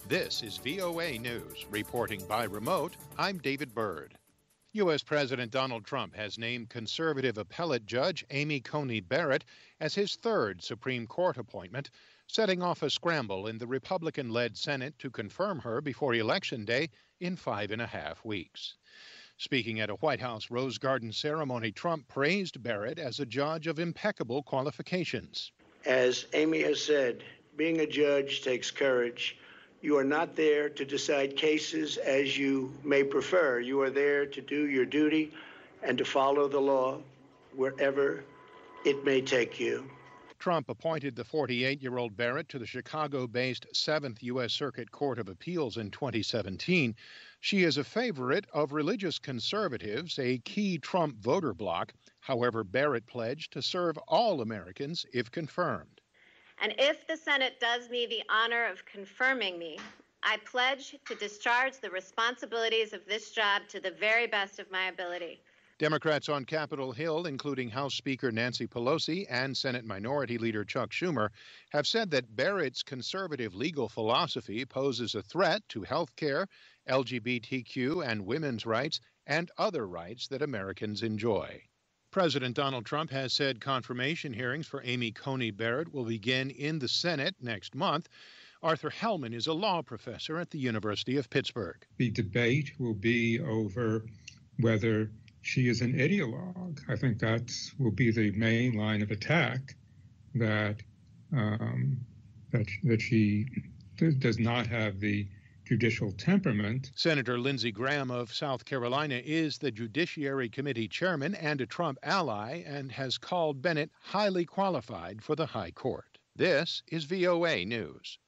This is VOA News. Reporting by remote, I'm David Byrd. U.S. President Donald Trump has named conservative appellate judge Amy Coney Barrett as his third Supreme Court appointment, setting off a scramble in the Republican-led Senate to confirm her before Election Day in 5.5 weeks. Speaking at a White House Rose Garden ceremony, Trump praised Barrett as a judge of impeccable qualifications. As Amy has said, being a judge takes courage. You are not there to decide cases as you may prefer. You are there to do your duty and to follow the law wherever it may take you. Trump appointed the 48-year-old Barrett to the Chicago-based 7th U.S. Circuit Court of Appeals in 2017. She is a favorite of religious conservatives, a key Trump voter bloc. However, Barrett pledged to serve all Americans if confirmed. And if the Senate does me the honor of confirming me, I pledge to discharge the responsibilities of this job to the very best of my ability. Democrats on Capitol Hill, including House Speaker Nancy Pelosi and Senate Minority Leader Chuck Schumer, have said that Barrett's conservative legal philosophy poses a threat to health care, LGBTQ and women's rights, and other rights that Americans enjoy. President Donald Trump has said confirmation hearings for Amy Coney Barrett will begin in the Senate next month. Arthur Hellman is a law professor at the University of Pittsburgh. The debate will be over whether she is an ideologue. I think that will be the main line of attack, that she does not have the judicial temperament. Senator Lindsey Graham of South Carolina is the Judiciary Committee chairman and a Trump ally, and has called Bennett highly qualified for the high court. This is VOA News.